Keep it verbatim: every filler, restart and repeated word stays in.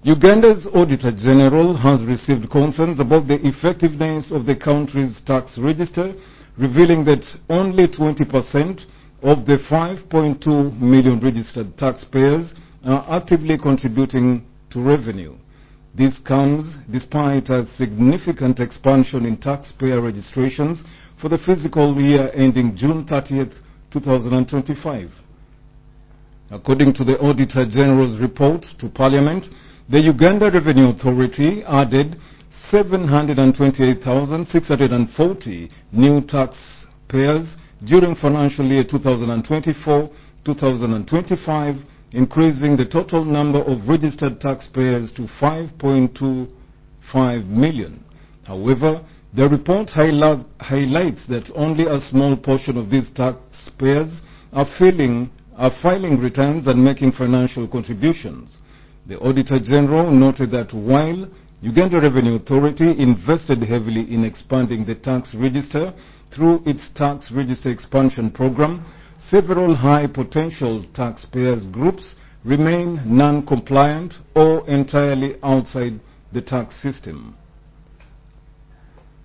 Uganda's Auditor General has received concerns about the effectiveness of the country's tax register, revealing that only twenty percent of the five point two million registered taxpayers are actively contributing to revenue. This comes despite a significant expansion in taxpayer registrations for the fiscal year ending June thirtieth, two thousand twenty-five. According to the Auditor General's report to Parliament, the Uganda Revenue Authority added seven hundred twenty-eight thousand six hundred forty new taxpayers during financial year two thousand twenty-four to two thousand twenty-five, increasing the total number of registered taxpayers to five point two five million. However, the report highlight, highlights that only a small portion of these taxpayers are filing, are filing returns and making financial contributions. The Auditor General noted that while Uganda Revenue Authority invested heavily in expanding the tax register through its tax register expansion program, several high-potential taxpayers groups remain non-compliant or entirely outside the tax system.